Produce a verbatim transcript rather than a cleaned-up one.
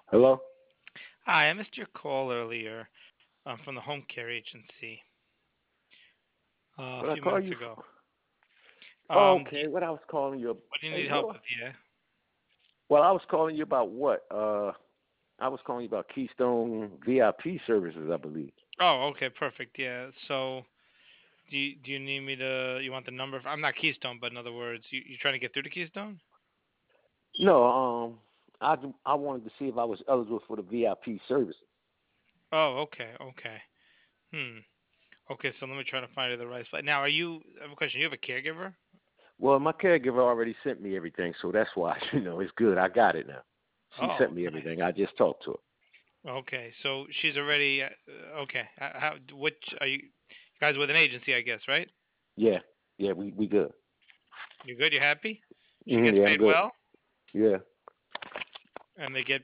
Hello? Hi, I missed your call earlier um, from the home care agency uh, a What I few call minutes you ago. for? Um, do you, Okay, what I was calling you. what do you Hey, need help what? with? Yeah. Well, I was calling you about what? Uh, I was calling you about Keystone V I P services, I believe. Oh, okay, perfect. Yeah. So, do you, do you need me to? You want the number? I'm not Keystone, but in other words, you you trying to get through to Keystone? No, um, I I wanted to see if I was eligible for the V I P services. Oh, okay, okay. Hmm. Okay, so let me try to find you the right spot. Now, are you? I have a question. You have a caregiver? Well, my caregiver already sent me everything, so that's why you know it's good. I got it now. She Oh, sent me everything. nice. I just talked to her. Okay, so she's already. Uh, okay. How, how? Which are you? You guys with an agency, I guess, right? Yeah, yeah, we we good. You good? You happy? She hmm gets yeah, I'm paid good. well, Yeah, and they get